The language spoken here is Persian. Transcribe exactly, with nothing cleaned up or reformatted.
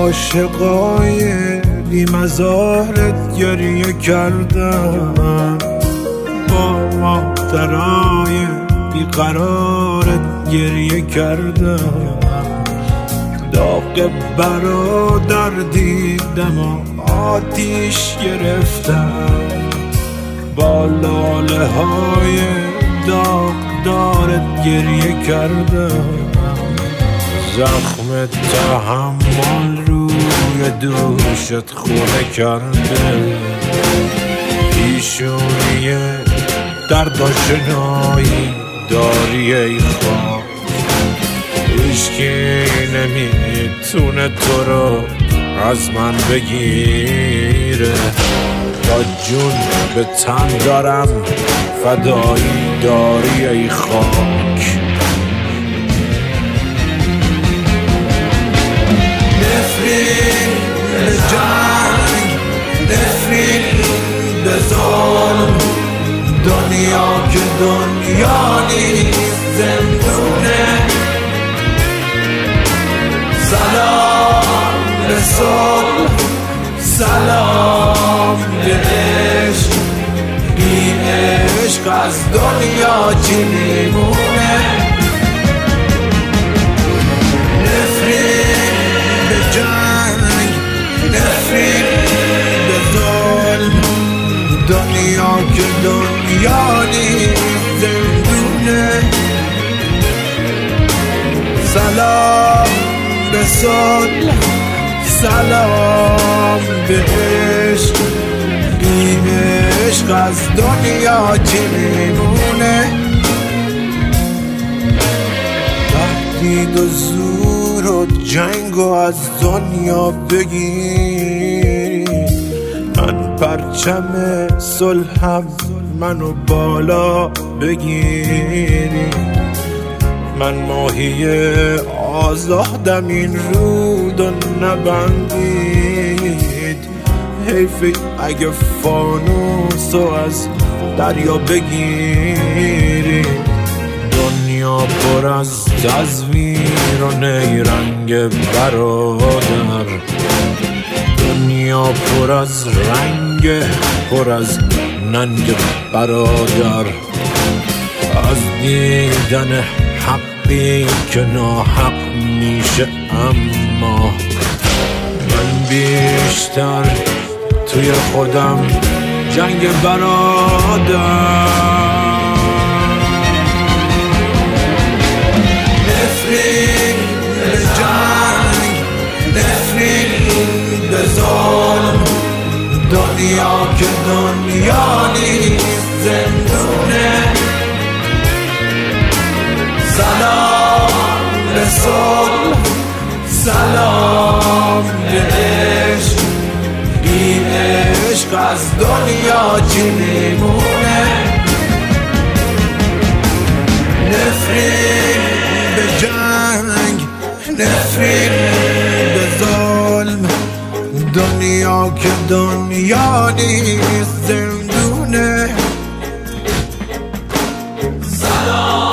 عاشقای بی‌مزارت گریه کردم، با مادرای بیقرارت گریه کردم، داغ برادر دیدم و آتیش گرفتم، با لاله های داغدارت گریه کردم، زخم تحمل روی دوشت خونه کرده، پیشونی درد آشنایی داری ای خاک، هیچکی نمیتونه تو رو از من بگیره، تا جون به تن دارم فدایی داری ای خاک. نفرین به جنگ، نفرین به ظلم، دنیا که دنیا نیست زندونه، سلام به صلح، سلام به عشق، بی عشق از دنیا چی میمونه؟ نفرین به جنگ، نفرین به ظلم، دنیا که دنیا نیست زندونه، سلام به صلح، سلام به عشق، بی عشق از دنیا چی میمونه؟ تهدید و زور و جنگ و از دنیا بگیری، من پرچم صلحم منو بالا بگیری، من ماهی آزادم این رود و نبندید، حیف اگه فانوسو از دریا بگیری، دنیا پر از تزویر و نیرنگ برادر، دنیا پر از رنگ پر از ننگ برادر، از دیدن حقی که ناحق میشه، اما من بیشتر توی خودم جنگ برادر. نفرین به جنگ، نفرین به ظلم، دنیا که دنیا نیست زندونه، سلام به صلح، سلام به عشق، بی عشق از دنیا چی میمونه؟ نفرین به جنگ، نفرین به ظلم، دنیا که دنیا نیست زندونه، سلام